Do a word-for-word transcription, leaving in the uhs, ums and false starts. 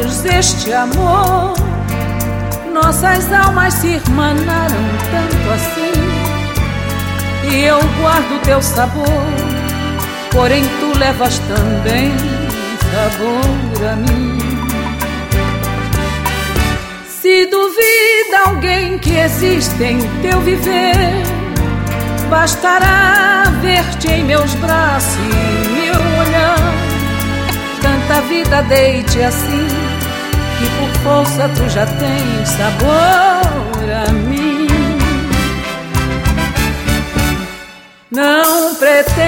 juntos este amor. Nossas almas se irmanaram tanto assim, e eu guardo teu sabor, porém tu levas também sabor a mim. Se duvida alguém que existe em teu viver, bastará ver-te em meus braços e meu olhar. Tanta vida deite assim, que por força tu já tens sabor a mim. Não pretendo